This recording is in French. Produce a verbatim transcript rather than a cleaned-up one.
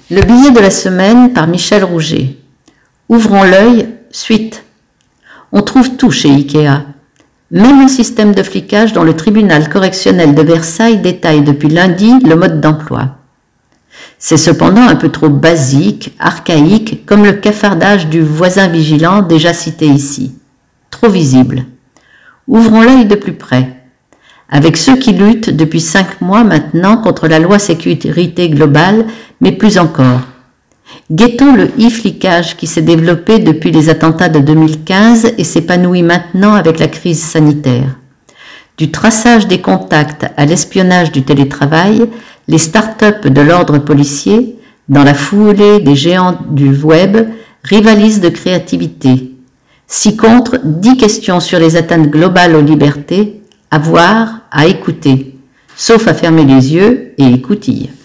Le billet de la semaine par Michel Rouget. Ouvrons l'œil, suite. On trouve tout chez Ikea. Même un système de flicage dont le tribunal correctionnel de Versailles détaille depuis lundi le mode d'emploi. C'est cependant un peu trop basique, archaïque, comme le cafardage du voisin vigilant déjà cité ici. Trop visible. Ouvrons l'œil de plus près. Avec ceux qui luttent depuis cinq mois maintenant contre la loi sécurité globale, mais plus encore. Guettons le e-flicage qui s'est développé depuis les attentats de deux mille quinze et s'épanouit maintenant avec la crise sanitaire. Du traçage des contacts à l'espionnage du télétravail, les start-up de l'ordre policier, dans la foulée des géants du web, rivalisent de créativité. Ci contre, dix questions sur les atteintes globales aux libertés, à voir, à écouter, sauf à fermer les yeux et écoutille.